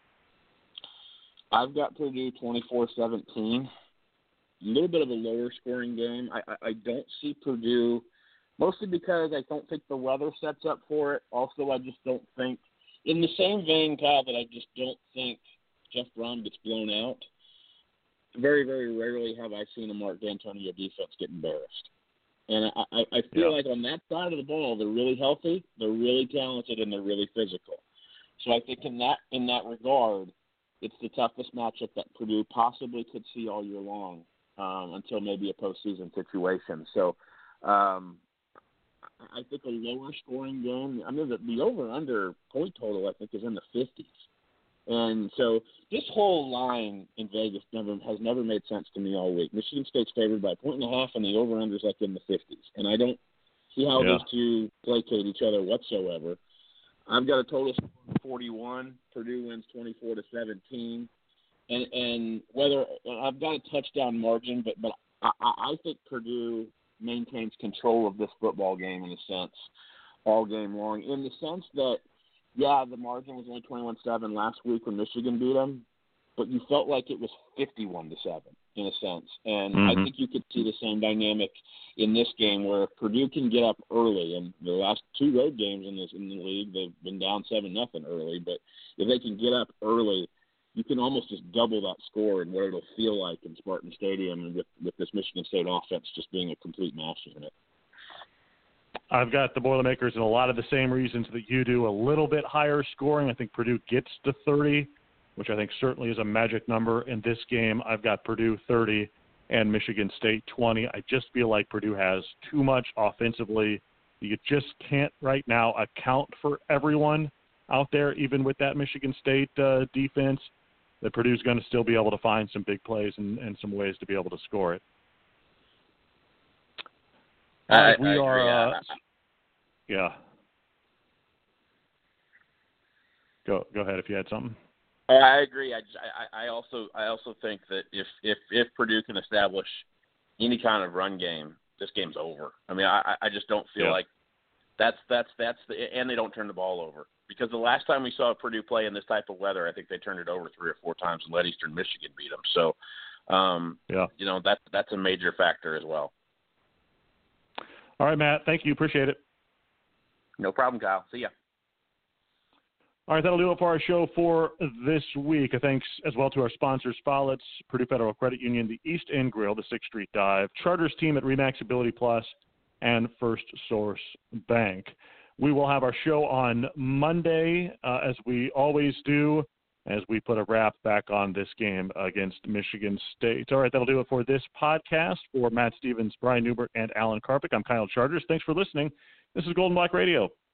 I've got Purdue twenty-four seventeen. A little bit of a lower scoring game. I, I, I don't see Purdue, mostly because I don't think the weather sets up for it. Also, I just don't think, in the same vein, Kyle, that I just don't think Jeff Brom gets blown out. Very, very rarely have I seen a Mark D'Antonio defense get embarrassed. And I, I, I feel yeah. like on that side of the ball, they're really healthy, they're really talented, and they're really physical. So I think in that in that regard, it's the toughest matchup that Purdue possibly could see all year long um, until maybe a postseason situation. So um, I think a lower scoring game, I mean, the, the over-under point total, I think, is in the fifties. And so this whole line in Vegas never has never made sense to me all week. Michigan State's favored by a point and a half, and the over-under's like in the fifties. And I don't see how yeah. those two placate each other whatsoever. I've got a total score of forty-one. Purdue wins twenty-four to seventeen. And and whether I've got a touchdown margin, but but I, I think Purdue maintains control of this football game in a sense all game long. In the sense that, yeah, the margin was only twenty-one seven last week when Michigan beat them, but you felt like it was fifty-one to seven in a sense. And mm-hmm. I think you could see the same dynamic in this game where if Purdue can get up early, and the last two road games in this in the league, they've been down seven nothing early, but if they can get up early, you can almost just double that score and what it'll feel like in Spartan Stadium, and with, with this Michigan State offense just being a complete master in it. I've got the Boilermakers in a lot of the same reasons that you do, a little bit higher scoring. I think Purdue gets to thirty, which I think certainly is a magic number in this game. I've got Purdue thirty and Michigan State twenty. I just feel like Purdue has too much offensively. You just can't right now account for everyone out there, even with that Michigan State uh, defense, that Purdue's going to still be able to find some big plays and, and some ways to be able to score it. All right, I, we I are, agree. uh, yeah. Go go ahead if you had something. I agree. I, just, I, I also I also think that if, if, if Purdue can establish any kind of run game, this game's over. I mean, I, I just don't feel yeah. like that's that's that's the and they don't turn the ball over, because the last time we saw Purdue play in this type of weather, I think they turned it over three or four times and let Eastern Michigan beat them. So, um, yeah, you know that that's a major factor as well. All right, Matt. Thank you. Appreciate it. No problem, Kyle. See ya. All right, that'll do it for our show for this week. Thanks as well to our sponsors, Follett, Purdue Federal Credit Union, the East End Grill, the sixth Street Dive, Charters team at Remax Ability Plus, and First Source Bank. We will have our show on Monday, uh, as we always do, as we put a wrap back on this game against Michigan State. All right, that'll do it for this podcast. For Matt Stevens, Brian Newbert, and Alan Karpick, I'm Kyle Charters. Thanks for listening. This is Golden Black Radio.